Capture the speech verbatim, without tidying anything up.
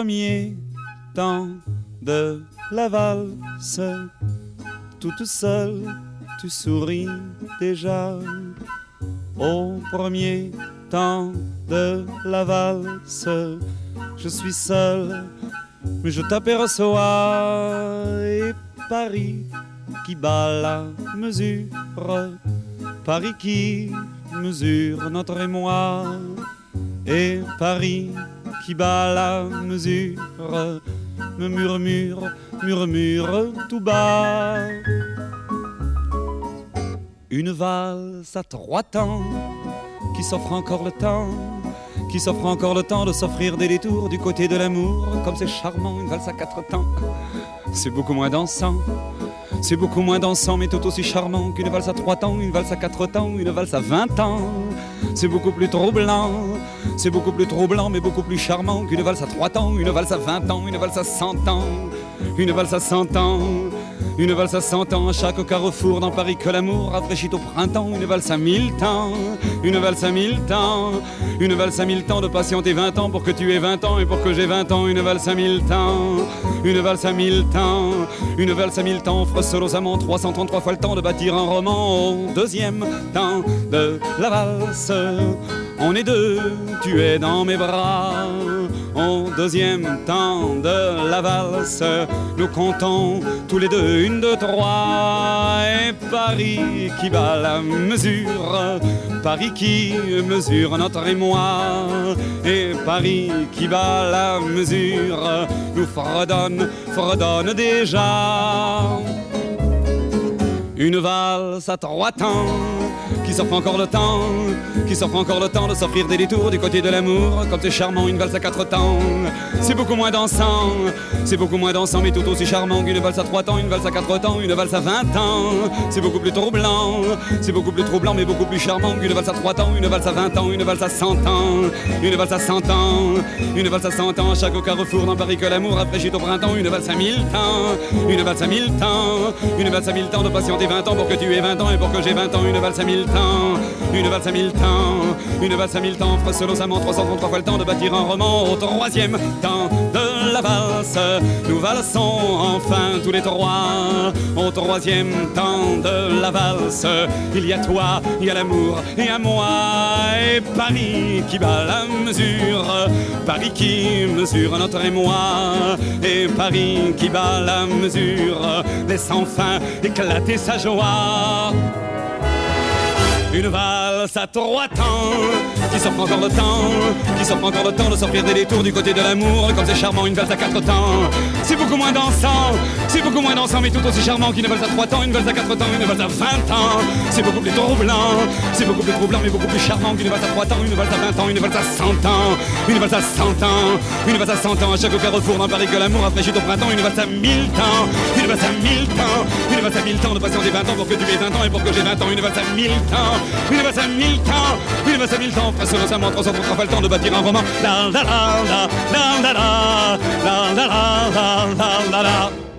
premier temps de la valse, toute seule, tu souris déjà. Au premier temps de la valse, je suis seul, mais je t'aperçois. Et Paris qui bat la mesure, Paris qui mesure notre émoi. Et Paris qui bat la mesure me murmure, murmure tout bas. Une valse à trois temps qui s'offre encore le temps, qui s'offre encore le temps de s'offrir des détours du côté de l'amour. Comme c'est charmant, une valse à quatre temps, c'est beaucoup moins dansant. C'est beaucoup moins dansant mais tout aussi charmant qu'une valse à trois temps, une valse à quatre temps, une valse à vingt ans. C'est beaucoup plus troublant, c'est beaucoup plus troublant mais beaucoup plus charmant qu'une valse à trois temps, une valse à vingt ans, une valse à cent ans, une valse à cent ans, une valse à cent ans. À chaque carrefour dans Paris que l'amour rafraîchit au printemps, une valse à mille temps, une valse à mille temps, une valse à mille temps de patienter vingt ans pour que tu aies vingt ans et pour que j'ai vingt ans, une valse à mille temps, une valse à mille temps, une valse à mille temps offre seul aux amants trois cent trente-trois fois le temps de bâtir un roman. Au deuxième temps de la valse, on est deux, tu es dans mes bras. Au deuxième temps de la valse, nous comptons tous les deux une, deux, trois. Et Paris qui bat la mesure, Paris qui mesure notre émoi. Et Paris qui bat la mesure nous fredonne, fredonne déjà. Une valse à trois temps qui s'offre encore le temps, qui s'offre encore le temps de s'offrir des détours du côté de l'amour. Comme c'est charmant, une valse à quatre temps, c'est beaucoup moins dansant, c'est beaucoup moins dansant mais tout aussi charmant qu'une valse à trois temps, une valse à quatre temps, une valse à vingt ans. C'est beaucoup plus troublant, c'est beaucoup plus troublant mais beaucoup plus charmant qu'une valse à trois temps, une valse à vingt ans, une valse à cent ans, une valse à cent ans, une valse à cent ans. À chaque carrefour dans Paris que l'amour rafraîchit au printemps, une valse à mille temps, une valse à mille temps, une valse à mille temps de patienter vingt ans pour que tu aies vingt ans et pour que j'ai vingt ans, une valse à mille temps, une valse à mille temps, une valse à mille temps offre seul aux amants trois cent trente-trois fois le temps de bâtir un roman. Au troisième temps de la valse, nous valsons enfin tous les trois. Au troisième temps de la valse, il y a toi, il y a l'amour et à moi. Et Paris qui bat la mesure, Paris qui mesure notre émoi. Et Paris qui bat la mesure laisse enfin éclater sa joie. Une valse à trois temps qui s'offre encore le temps, qui s'offre encore le temps de s'offrir des détours du côté de l'amour. Comme c'est charmant, une valse à quatre temps, c'est beaucoup moins dansant, c'est beaucoup moins dansant mais tout aussi charmant qu'une valse à trois temps, une valse à quatre temps, une valse à vingt ans. C'est beaucoup plus troublant, c'est beaucoup plus troublant mais beaucoup plus charmant qu'une valse à trois temps, une valse à vingt ans, une valse à cent ans, une valse à cent ans, une valse à cent ans. À chaque carrefour dans Paris que l'amour rafraîchit au printemps, une valse à mille temps, une valse à mille temps, une valse à mille temps de patienter vingt ans pour que tu aies vingt ans et pour que j'ai vingt ans, une valse à mille temps, une valse à mille temps, une valse à mille temps. Face aux amants, trois cent trente-trois fois le temps de bâtir un roman. La la la la la la la la la la la la la la.